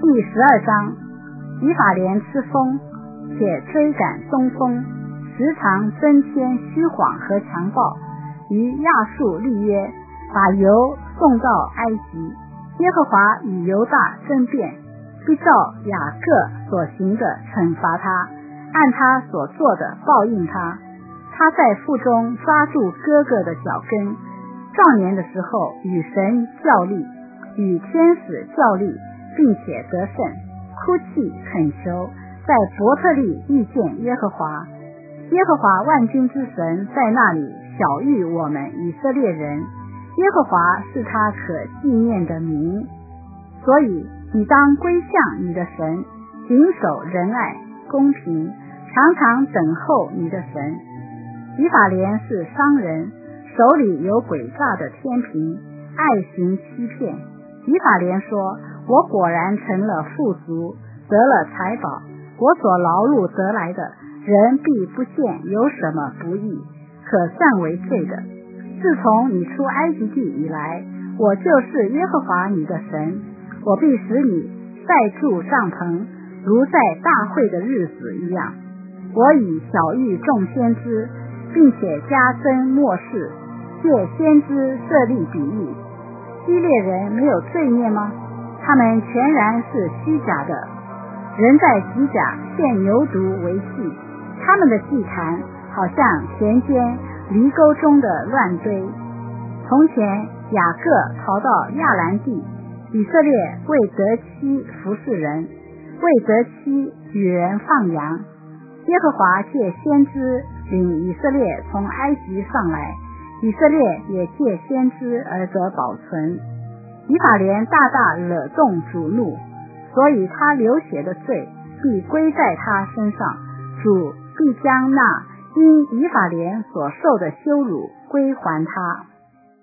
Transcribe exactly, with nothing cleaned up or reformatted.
第十二章，以法莲吃风，且追赶东风，时常增添虚谎和强暴，与亚述立约，把犹送到埃及。耶和华与犹大争辩，必照雅各所行的惩罚他，按他所做的报应他。他在腹中抓住哥哥的脚跟，少年的时候与神较力，与天使较力，并且得胜，哭泣恳求，在伯特利遇见耶和华。耶和华万军之神在那里晓谕我们以色列人，耶和华是他可纪念的名。所以你当归向你的神，谨守仁爱公平，常常等候你的神。以法莲是商人，手里有诡诈的天平，爱行欺骗。以法莲说，我果然成了富足，得了财宝，我所劳碌得来的，人必不见有什么不义，可算为罪的。自从你出埃及地以来，我就是耶和华你的神，我必使你再筑帐篷，如在大会的日子一样。我以晓谕众先知，并且加增末世，借先知设立比喻。基列人没有罪孽吗？他们全然是虚假的，人在吉甲献牛犊为祭，他们的祭坛好像田间犁沟中的乱堆。从前雅各逃到亚兰地，以色列为得妻服侍人，为得妻与人放羊。耶和华借先知领以色列从埃及上来，以色列也借先知而得保存。以法莲大大惹动主怒，所以他流血的罪必归在他身上，主必将那因以法莲所受的羞辱归还他。